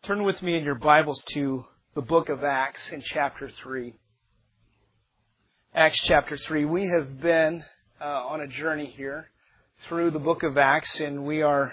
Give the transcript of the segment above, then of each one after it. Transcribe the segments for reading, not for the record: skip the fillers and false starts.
Turn with me in your Bibles to the book of Acts in chapter 3. Acts chapter 3. We have been on a journey here through the book of Acts, and we are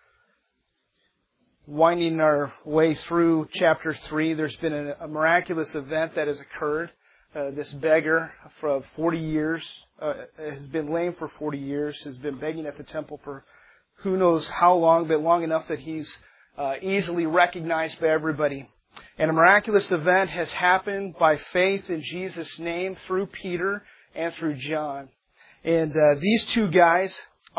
winding our way through chapter 3. There's been a miraculous event that has occurred. This beggar for 40 years has been lame for 40 years, has been begging at the temple for who knows how long, but long enough that he's easily recognized by everybody. And a miraculous event has happened by faith in Jesus' name through Peter and through John. And these two guys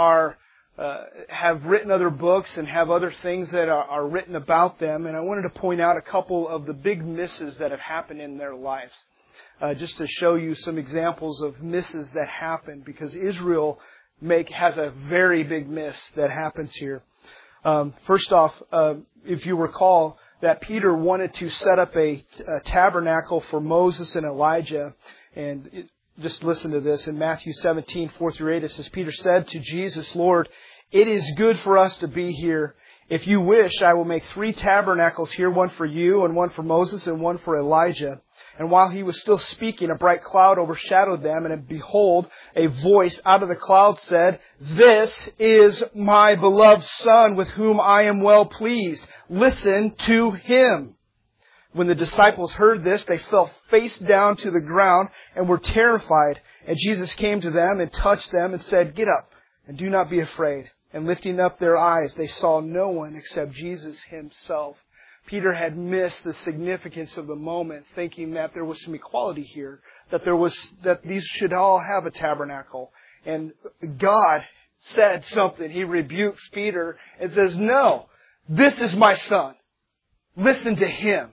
have written other books and have other things that are written about them. And I wanted to point out a couple of the big misses that have happened in their lives. Just to show you some examples of misses that happen, because Israel has a very big miss that happens here. First off, if you recall that Peter wanted to set up a tabernacle for Moses and Elijah, and just listen to this in Matthew 17:4-8. It says, Peter said to Jesus, "Lord, it is good for us to be here. If you wish, I will make 3 tabernacles here, one for you and one for Moses and one for Elijah." And while he was still speaking, a bright cloud overshadowed them, and behold, a voice out of the cloud said, "This is my beloved Son, with whom I am well pleased. Listen to him." When the disciples heard this, they fell face down to the ground and were terrified. And Jesus came to them and touched them and said, "Get up and do not be afraid." And lifting up their eyes, they saw no one except Jesus himself. Peter had missed the significance of the moment, thinking that there was some equality here, that these should all have a tabernacle. And God said something. He rebukes Peter and says, "No, this is my Son. Listen to him."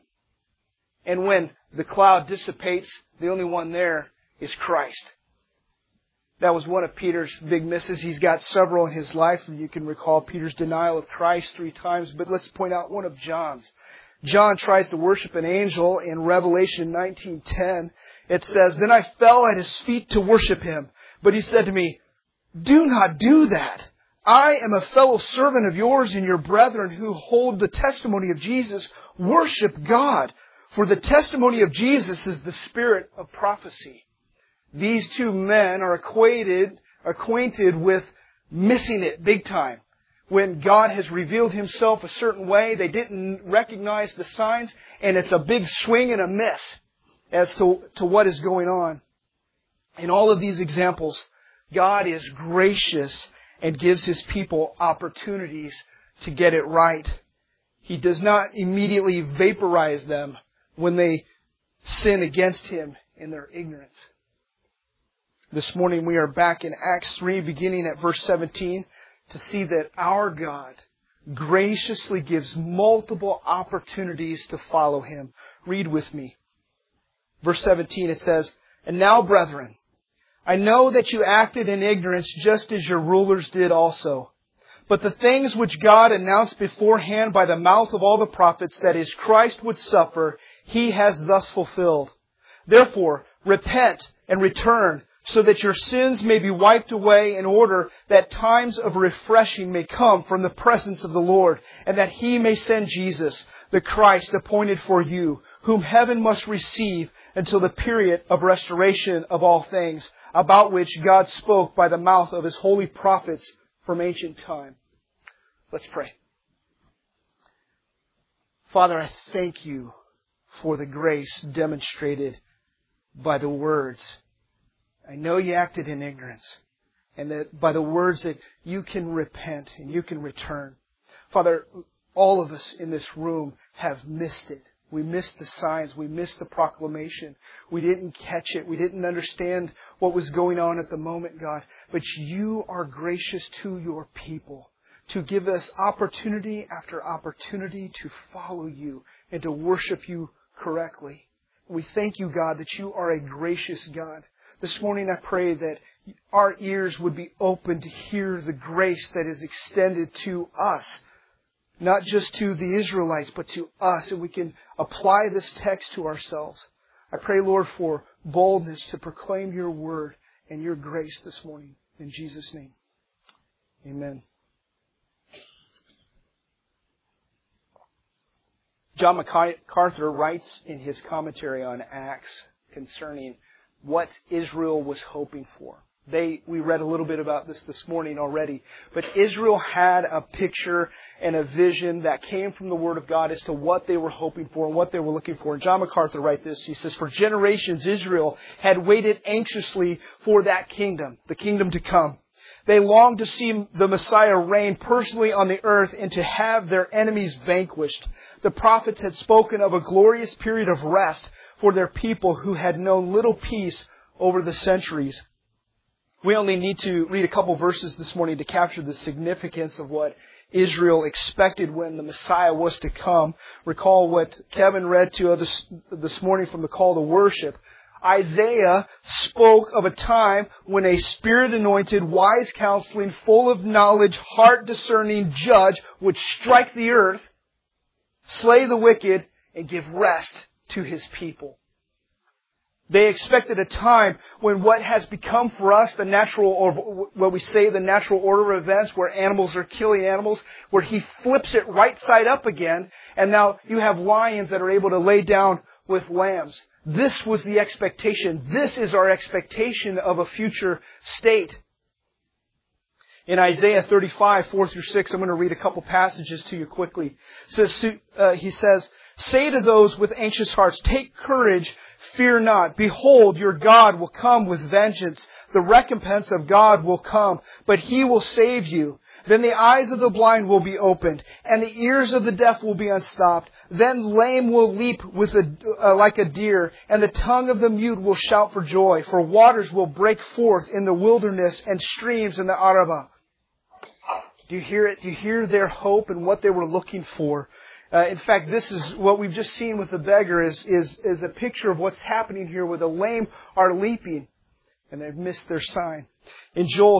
And when the cloud dissipates, the only one there is Christ. That was one of Peter's big misses. He's got several in his life. You can recall Peter's denial of Christ 3 times, but let's point out one of John's. John tries to worship an angel in Revelation 19:10. It says, "Then I fell at his feet to worship him. But he said to me, 'Do not do that. I am a fellow servant of yours and your brethren who hold the testimony of Jesus. Worship God. For the testimony of Jesus is the spirit of prophecy.'" These two men are acquainted with missing it big time. When God has revealed Himself a certain way, they didn't recognize the signs, and it's a big swing and a miss as to what is going on. In all of these examples, God is gracious and gives His people opportunities to get it right. He does not immediately vaporize them when they sin against Him in their ignorance. This morning we are back in Acts 3, beginning at verse 17, to see that our God graciously gives multiple opportunities to follow Him. Read with me. Verse 17, it says, "And now, brethren, I know that you acted in ignorance just as your rulers did also. But the things which God announced beforehand by the mouth of all the prophets, that is, Christ would suffer, He has thus fulfilled. Therefore, repent and return, so that your sins may be wiped away, in order that times of refreshing may come from the presence of the Lord, and that He may send Jesus, the Christ appointed for you, whom heaven must receive until the period of restoration of all things, about which God spoke by the mouth of His holy prophets from ancient time." Let's pray. Father, I thank You for the grace demonstrated by the words. I know You acted in ignorance, and that by the words that You can repent and You can return. Father, all of us in this room have missed it. We missed the signs. We missed the proclamation. We didn't catch it. We didn't understand what was going on at the moment, God. But You are gracious to Your people to give us opportunity after opportunity to follow You and to worship You correctly. We thank You, God, that You are a gracious God. This morning I pray that our ears would be open to hear the grace that is extended to us. Not just to the Israelites, but to us. And we can apply this text to ourselves. I pray, Lord, for boldness to proclaim Your word and Your grace this morning. In Jesus' name. Amen. John MacArthur writes in his commentary on Acts concerning what Israel was hoping for. We read a little bit about this morning already, but Israel had a picture and a vision that came from the Word of God as to what they were hoping for and what they were looking for. And John MacArthur writes this. He says, "For generations Israel had waited anxiously for that kingdom, the kingdom to come. They longed to see the Messiah reign personally on the earth and to have their enemies vanquished. The prophets had spoken of a glorious period of rest for their people who had known little peace over the centuries." We only need to read a couple verses this morning to capture the significance of what Israel expected when the Messiah was to come. Recall what Kevin read to us this morning from the call to worship. Isaiah spoke of a time when a Spirit-anointed, wise counseling, full of knowledge, heart-discerning judge would strike the earth, slay the wicked, and give rest to His people. They expected a time when what has become for us the natural, or what we say the natural order of events, where animals are killing animals, where He flips it right side up again, and now you have lions that are able to lay down with lambs. This was the expectation. This is our expectation of a future state. In Isaiah 35, 4 through 6, I'm going to read a couple passages to you quickly. He says, "Say to those with anxious hearts, take courage, fear not. Behold, your God will come with vengeance. The recompense of God will come, but He will save you. Then the eyes of the blind will be opened, and the ears of the deaf will be unstopped. Then lame will leap like a deer, and the tongue of the mute will shout for joy. For waters will break forth in the wilderness and streams in the Arabah." Do you hear it? Do you hear their hope and what they were looking for? In fact, this is what we've just seen with the beggar is a picture of what's happening here, where the lame are leaping and they've missed their sign. In Joel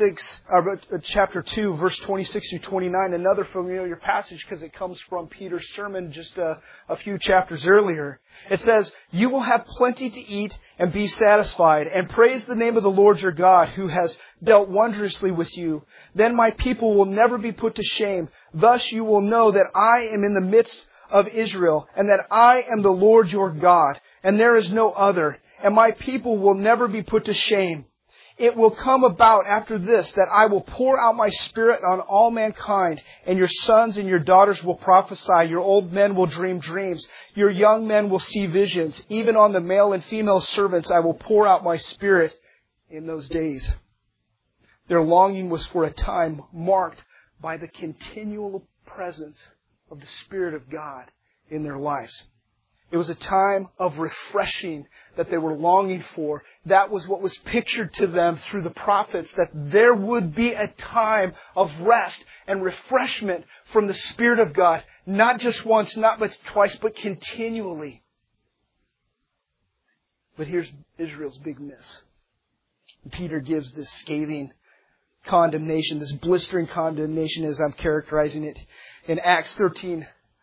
chapter 2, verse 26 through 29, another familiar passage because it comes from Peter's sermon just a few chapters earlier. It says, "You will have plenty to eat and be satisfied, and praise the name of the Lord your God, who has dealt wondrously with you. Then my people will never be put to shame. Thus you will know that I am in the midst of Israel, and that I am the Lord your God, and there is no other. And my people will never be put to shame. It will come about after this that I will pour out my Spirit on all mankind, and your sons and your daughters will prophesy, your old men will dream dreams, your young men will see visions. Even on the male and female servants I will pour out my Spirit in those days." Their longing was for a time marked by the continual presence of the Spirit of God in their lives. It was a time of refreshing that they were longing for. That was what was pictured to them through the prophets, that there would be a time of rest and refreshment from the Spirit of God. Not just once, not but twice, but continually. But here's Israel's big miss. Peter gives this scathing condemnation, this blistering condemnation as I'm characterizing it. In Acts 3,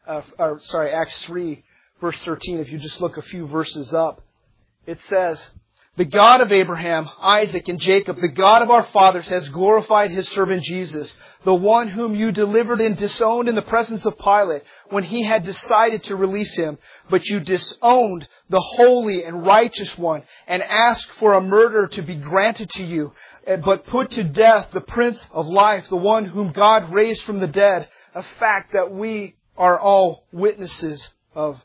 verse 13, if you just look a few verses up, it says, "The God of Abraham, Isaac, and Jacob, the God of our fathers, has glorified His servant Jesus, the one whom you delivered and disowned in the presence of Pilate when he had decided to release Him. But you disowned the holy and righteous one and asked for a murderer to be granted to you, but put to death the Prince of Life, the one whom God raised from the dead, a fact that we are all witnesses of."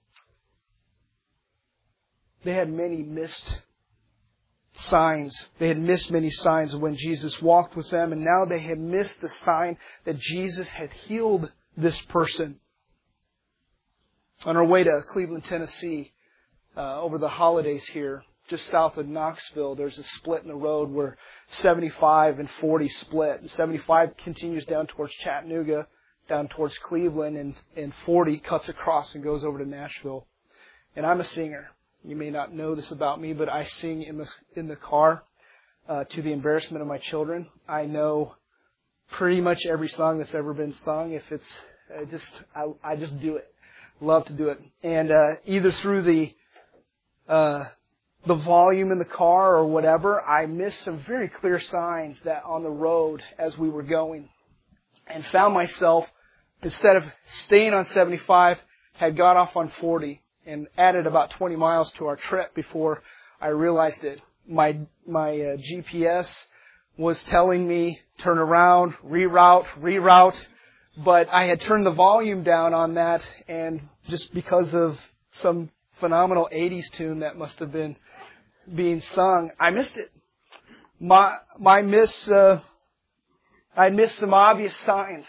They had many missed signs. They had missed many signs when Jesus walked with them, and now they had missed the sign that Jesus had healed this person. On our way to Cleveland, Tennessee, over the holidays here, just south of Knoxville, there's a split in the road where 75 and 40 split. And 75 continues down towards Chattanooga, down towards Cleveland, and 40 cuts across and goes over to Nashville. And I'm a singer. You may not know this about me, but I sing in the car to the embarrassment of my children. I know pretty much every song that's ever been sung. If it's I just do it. Love to do it. And either through the volume in the car or whatever, I missed some very clear signs that on the road as we were going, and found myself, instead of staying on 75, had got off on 40 and added about 20 miles to our trip before I realized it. My GPS was telling me, turn around, reroute, but I had turned the volume down on that, and just because of some phenomenal 80s tune that must have been being sung, I missed it. I missed some obvious signs.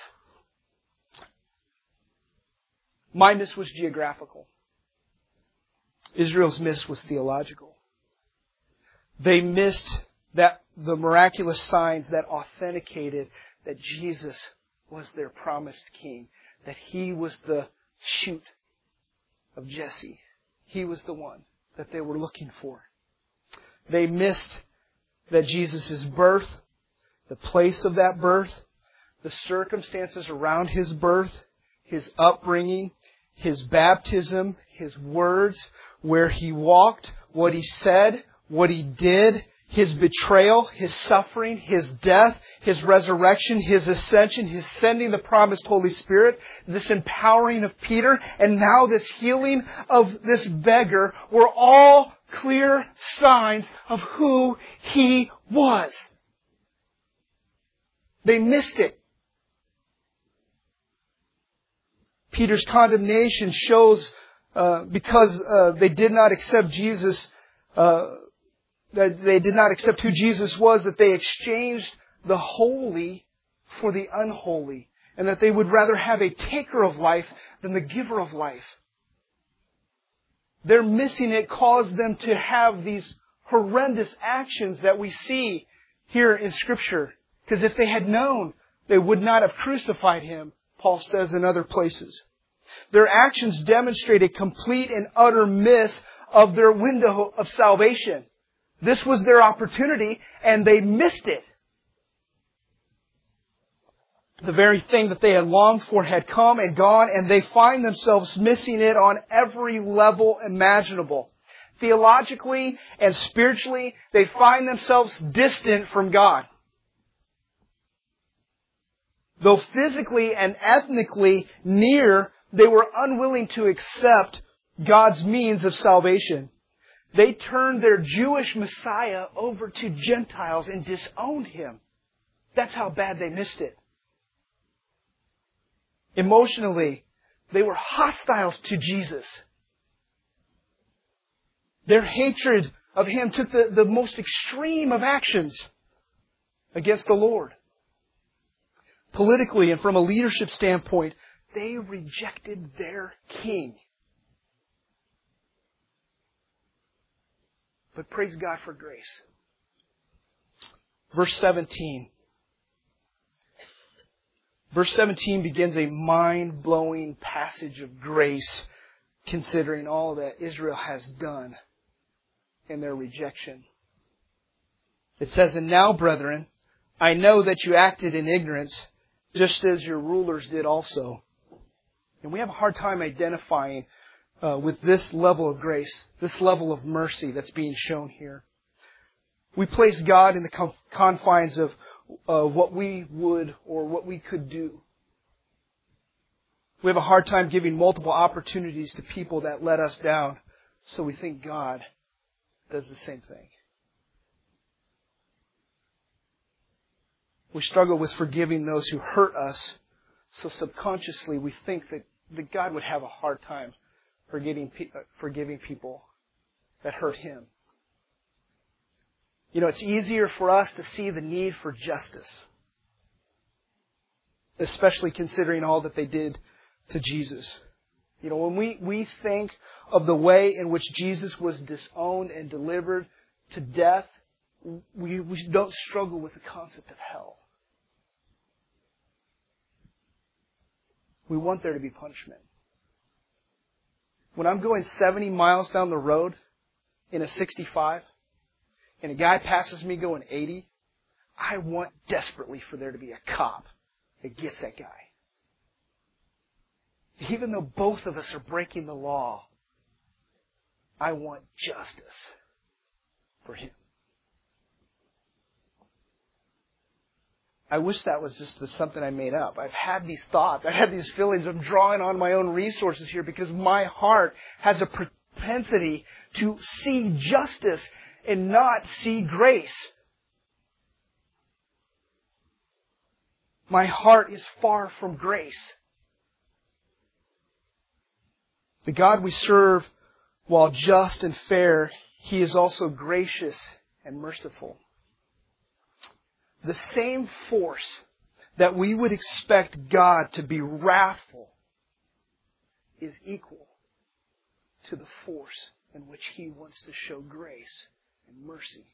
My miss was geographical. Israel's miss was theological. They missed the miraculous signs that authenticated that Jesus was their promised king, that He was the shoot of Jesse. He was the one that they were looking for. They missed that Jesus' birth, the place of that birth, the circumstances around His birth, His upbringing, His baptism, His words, where He walked, what He said, what He did, His betrayal, His suffering, His death, His resurrection, His ascension, His sending the promised Holy Spirit, this empowering of Peter, and now this healing of this beggar were all clear signs of who He was. They missed it. Peter's condemnation shows because they did not accept Jesus, that they did not accept who Jesus was, that they exchanged the holy for the unholy, and that they would rather have a taker of life than the giver of life. Their missing it caused them to have these horrendous actions that we see here in Scripture. Because if they had known, they would not have crucified Him, Paul says in other places. Their actions demonstrate a complete and utter miss of their window of salvation. This was their opportunity, and they missed it. The very thing that they had longed for had come and gone, and they find themselves missing it on every level imaginable. Theologically and spiritually, they find themselves distant from God. Though physically and ethnically near, they were unwilling to accept God's means of salvation. They turned their Jewish Messiah over to Gentiles and disowned Him. That's how bad they missed it. Emotionally, they were hostile to Jesus. Their hatred of Him took the most extreme of actions against the Lord. Politically and from a leadership standpoint, they rejected their king. But praise God for grace. Verse 17. Verse 17 begins a mind-blowing passage of grace, considering all that Israel has done in their rejection. It says, "And now, brethren, I know that you acted in ignorance, just as your rulers did also." And we have a hard time identifying with this level of grace, this level of mercy that's being shown here. We place God in the confines of what we would or what we could do. We have a hard time giving multiple opportunities to people that let us down, so we think God does the same thing. We struggle with forgiving those who hurt us, so subconsciously we think that God would have a hard time forgiving people that hurt Him. You know, it's easier for us to see the need for justice, especially considering all that they did to Jesus. You know, when we think of the way in which Jesus was disowned and delivered to death, we don't struggle with the concept of hell. We want there to be punishment. When I'm going 70 miles down the road in a 65, and a guy passes me going 80, I want desperately for there to be a cop that gets that guy. Even though both of us are breaking the law, I want justice for him. I wish that was just something I made up. I've had these thoughts. I've had these feelings of drawing on my own resources here because my heart has a propensity to see justice and not see grace. My heart is far from grace. The God we serve, while just and fair, He is also gracious and merciful. The same force that we would expect God to be wrathful is equal to the force in which He wants to show grace and mercy.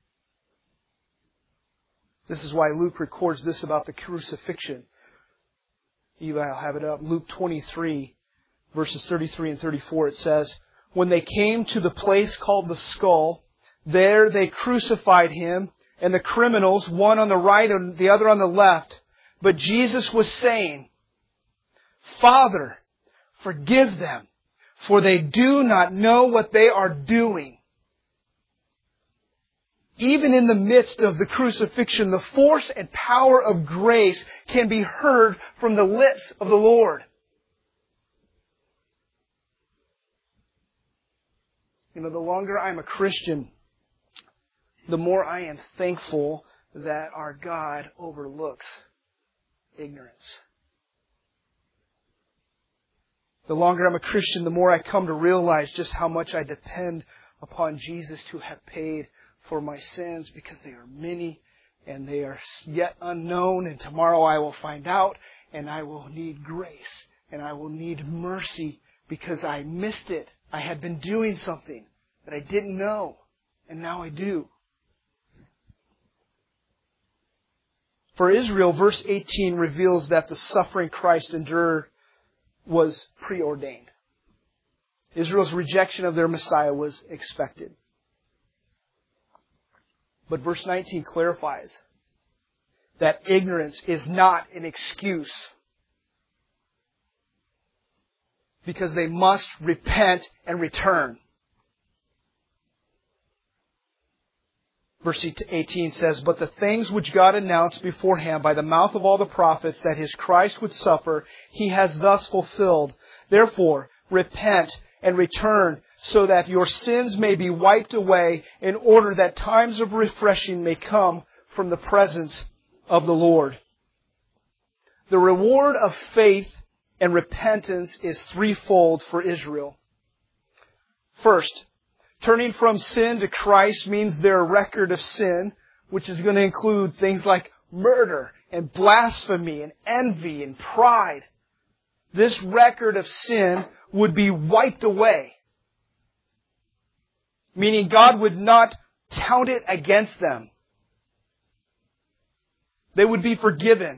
This is why Luke records this about the crucifixion. Eli, I'll have it up. Luke 23, verses 33 and 34, it says, "When they came to the place called the Skull, there they crucified Him, and the criminals, one on the right and the other on the left. But Jesus was saying, 'Father, forgive them, for they do not know what they are doing.'" Even in the midst of the crucifixion, the force and power of grace can be heard from the lips of the Lord. You know, the longer I'm a Christian, the more I am thankful that our God overlooks ignorance. The longer I'm a Christian, the more I come to realize just how much I depend upon Jesus to have paid for my sins, because they are many and they are yet unknown, and tomorrow I will find out, and I will need grace and I will need mercy because I missed it. I had been doing something that I didn't know, and now I do. For Israel, verse 18 reveals that the suffering Christ endured was preordained. Israel's rejection of their Messiah was expected. But verse 19 clarifies that ignorance is not an excuse, because they must repent and return. Verse 18 says, "But the things which God announced beforehand by the mouth of all the prophets that His Christ would suffer, He has thus fulfilled. Therefore, repent and return, so that your sins may be wiped away, in order that times of refreshing may come from the presence of the Lord." The reward of faith and repentance is threefold for Israel. First, turning from sin to Christ means their record of sin, which is going to include things like murder and blasphemy and envy and pride. This record of sin would be wiped away, meaning God would not count it against them. They would be forgiven.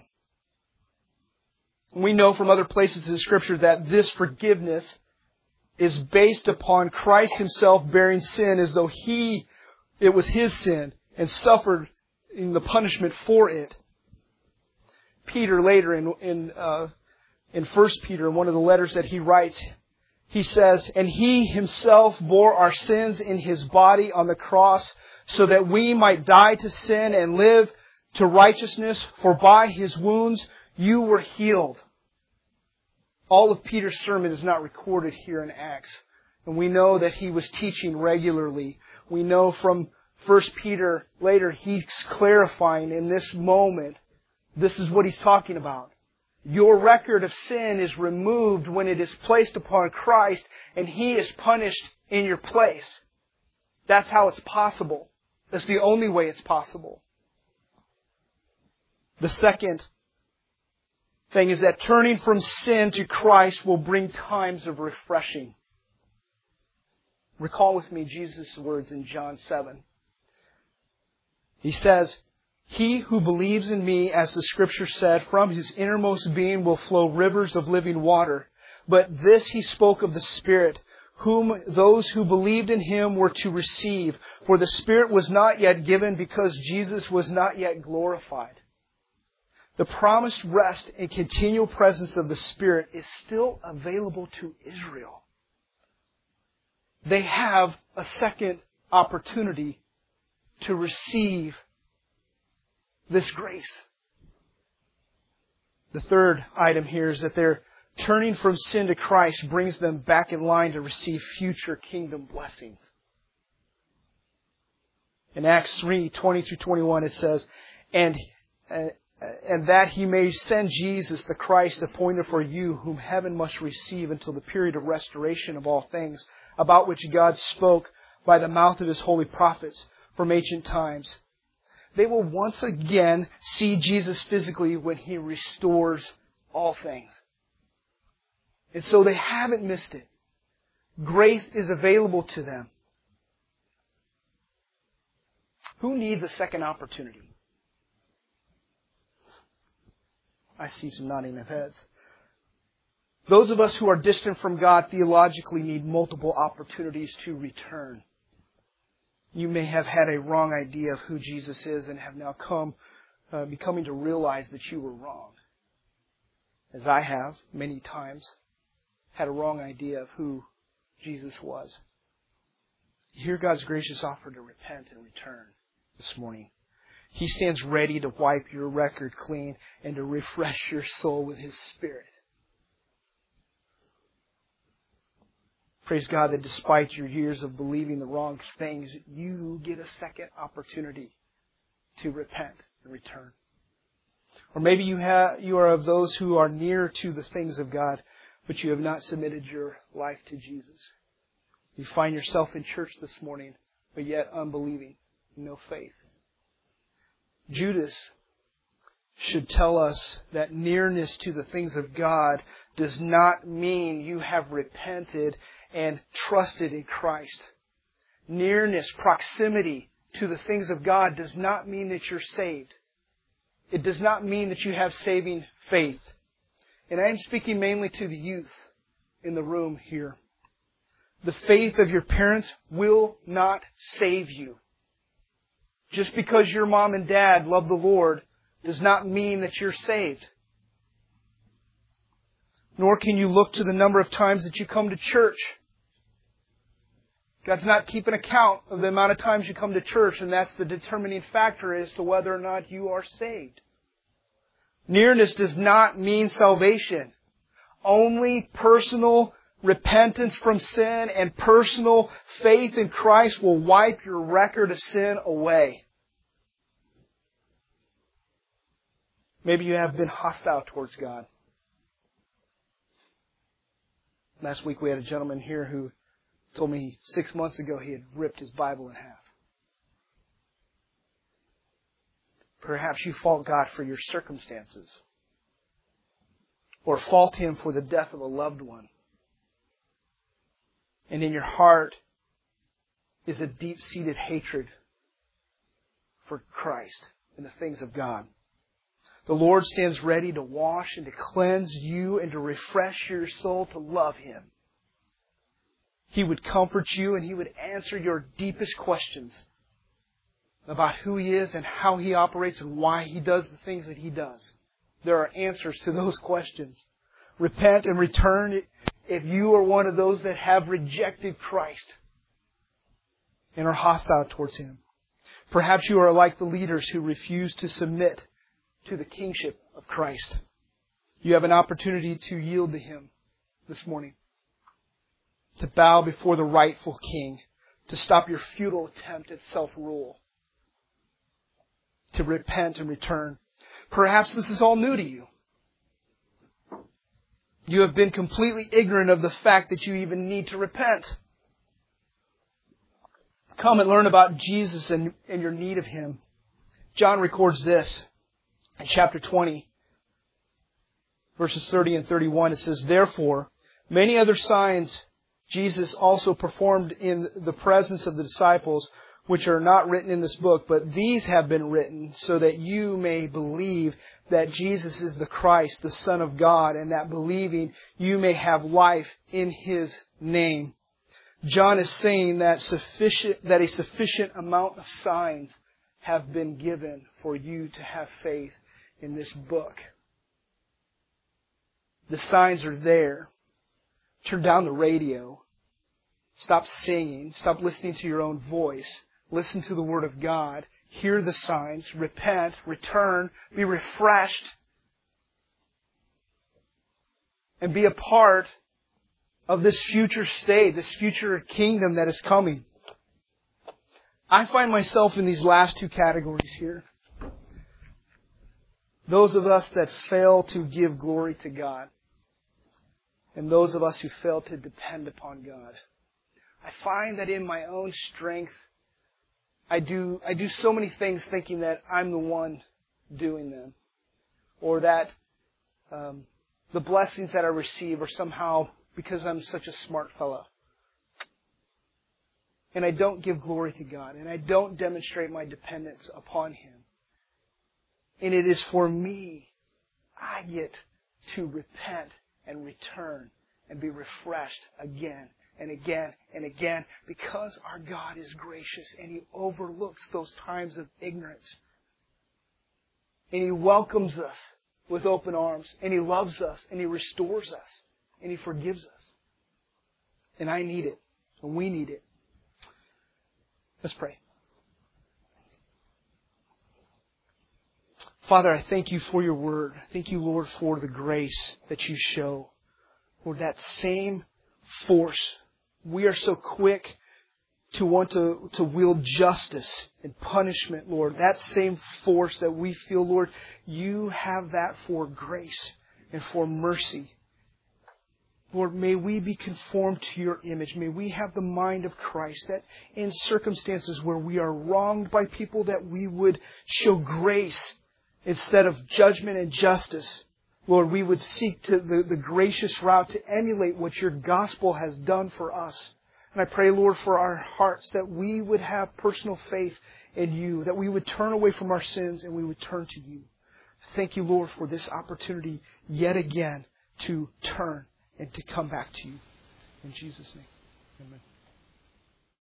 We know from other places in Scripture that this forgiveness is based upon Christ Himself bearing sin as though it was His sin, and suffered in the punishment for it. Peter later in 1 Peter, in one of the letters that he writes, he says, "And He Himself bore our sins in His body on the cross, so that we might die to sin and live to righteousness, for by His wounds you were healed." All of Peter's sermon is not recorded here in Acts. And we know that he was teaching regularly. We know from 1 Peter later, he's clarifying in this moment, this is what he's talking about. Your record of sin is removed when it is placed upon Christ, and He is punished in your place. That's how it's possible. That's the only way it's possible. The second thing is that turning from sin to Christ will bring times of refreshing. Recall with me Jesus' words in John 7. He says, "He who believes in me, as the Scripture said, from his innermost being will flow rivers of living water. But this He spoke of the Spirit, whom those who believed in Him were to receive. For the Spirit was not yet given, because Jesus was not yet glorified." The promised rest and continual presence of the Spirit is still available to Israel. They have a second opportunity to receive this grace. The third item here is that their turning from sin to Christ brings them back in line to receive future kingdom blessings. In Acts 3:20-21 it says, and that He may send Jesus the Christ appointed for you, whom heaven must receive until the period of restoration of all things, about which God spoke by the mouth of His holy prophets from ancient times. They will once again see Jesus physically when He restores all things. And so they haven't missed it. Grace is available to them. Who needs a second opportunity? I see some nodding of heads. Those of us who are distant from God theologically need multiple opportunities to return. You may have had a wrong idea of who Jesus is and have now becoming to realize that you were wrong. As I have many times had a wrong idea of who Jesus was. Hear God's gracious offer to repent and return this morning. He stands ready to wipe your record clean and to refresh your soul with His Spirit. Praise God that despite your years of believing the wrong things, you get a second opportunity to repent and return. Or maybe you are of those who are near to the things of God, but you have not submitted your life to Jesus. You find yourself in church this morning, but yet unbelieving, no faith. Judas should tell us that nearness to the things of God does not mean you have repented and trusted in Christ. Nearness, proximity to the things of God does not mean that you're saved. It does not mean that you have saving faith. And I am speaking mainly to the youth in the room here. The faith of your parents will not save you. Just because your mom and dad love the Lord does not mean that you're saved. Nor can you look to the number of times that you come to church. God's not keeping account of the amount of times you come to church, and that's the determining factor as to whether or not you are saved. Nearness does not mean salvation. Only personal repentance from sin and personal faith in Christ will wipe your record of sin away. Maybe you have been hostile towards God. Last week we had a gentleman here who told me 6 months ago he had ripped his Bible in half. Perhaps you fault God for your circumstances, or fault Him for the death of a loved one. And in your heart is a deep-seated hatred for Christ and the things of God. The Lord stands ready to wash and to cleanse you and to refresh your soul to love Him. He would comfort you and He would answer your deepest questions about who He is and how He operates and why He does the things that He does. There are answers to those questions. Repent and return if you are one of those that have rejected Christ and are hostile towards Him. Perhaps you are like the leaders who refuse to submit to the kingship of Christ. You have an opportunity to yield to Him this morning. To bow before the rightful King. To stop your futile attempt at self-rule. To repent and return. Perhaps this is all new to you. You have been completely ignorant of the fact that you even need to repent. Come and learn about Jesus and your need of Him. John records this in chapter 20, verses 30 and 31. It says, "Therefore, many other signs Jesus also performed in the presence of the disciples, which are not written in this book, but these have been written so that you may believe that Jesus is the Christ, the Son of God, and that believing you may have life in His name." John is saying that a sufficient amount of signs have been given for you to have faith in this book. The signs are there. Turn down the radio. Stop singing. Stop listening to your own voice. Listen to the Word of God. Hear the signs. Repent. Return. Be refreshed. and be a part of this future state, this future kingdom that is coming. I find myself in these last two categories here. Those of us that fail to give glory to God, and those of us who fail to depend upon God. I find that in my own strength, I do so many things thinking that I'm the one doing them, or that the blessings that I receive are somehow because I'm such a smart fellow. And I don't give glory to God, and I don't demonstrate my dependence upon Him. And it is for me, I get to repent and return and be refreshed again and again and again, because our God is gracious and He overlooks those times of ignorance. And He welcomes us with open arms, and He loves us, and He restores us, and He forgives us. And I need it, and we need it. Let's pray. Father, I thank You for Your Word. I thank You, Lord, for the grace that You show. Lord, that same force. We are so quick to want to wield justice and punishment, Lord. That same force that we feel, Lord, You have that for grace and for mercy. Lord, may we be conformed to Your image. May we have the mind of Christ, that in circumstances where we are wronged by people, that we would show grace instead of judgment and justice. Lord, we would seek to the gracious route to emulate what Your gospel has done for us. And I pray, Lord, for our hearts, that we would have personal faith in You, that we would turn away from our sins and we would turn to You. Thank You, Lord, for this opportunity yet again to turn and to come back to You. In Jesus' name, amen.